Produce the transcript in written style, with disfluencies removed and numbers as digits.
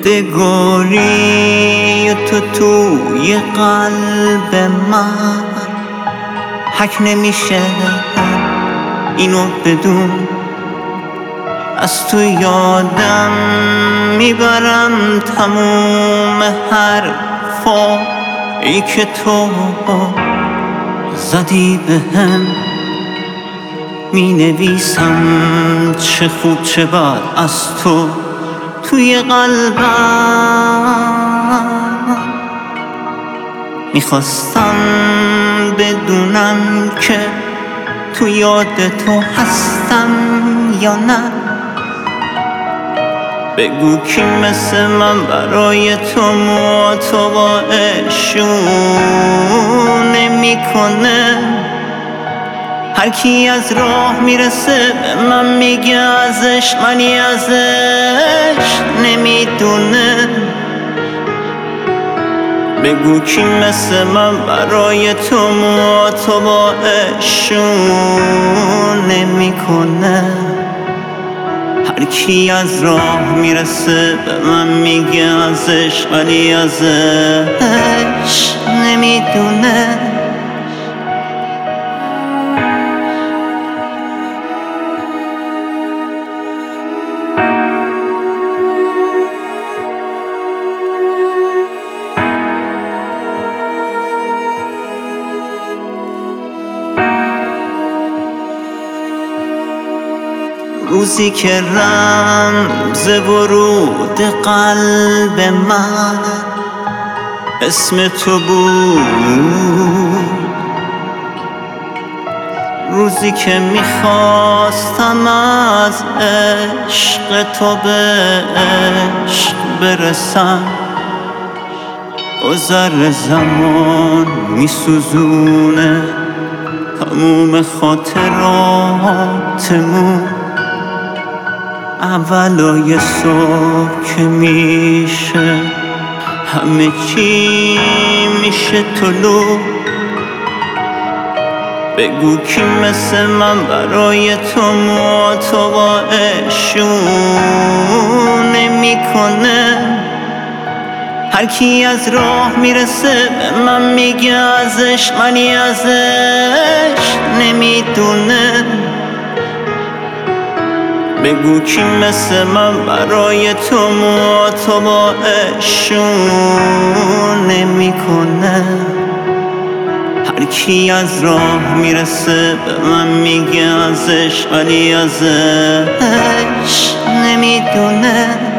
موندگاری تو توی قلب من حک نمیشه اینو بدون. از تو یادم میبرم تموم حرفایی که تو زدی بهم. مینویسم چه خوب چه بد از تو توی قلبم. میخواستم بدونم که تو یاد تو هستم یا نه. بگو کی مثل من برای تو معتباشونه میکنه. هر کی از راه میرسه به من میگه ازش، منی ازش نمیدونه. بگو کی مثل من برای تو معتباشونه میکنه. هر کی از راه میرسه به من میگه ازش، ولی ازش نمیدونه. روزی که رمز ورود قلب من اسم تو بود. روزی که میخواستم از عشق تو به عشق برسم. گذر زمان میسوزونه تموم خاطراتمون. اولای صبح که میشه همه چی میشه طلوع. بگو کی مثل من برای تو معتباشونه میکنه. هر کی از راه میرسه به من میگه ازش، منی ازش نمیدونه. بگو کی مثل من برای تو معتباشونه میکنه. هر کی از راه میرسه به من میگه ازش، ولی ازش نمیدونه.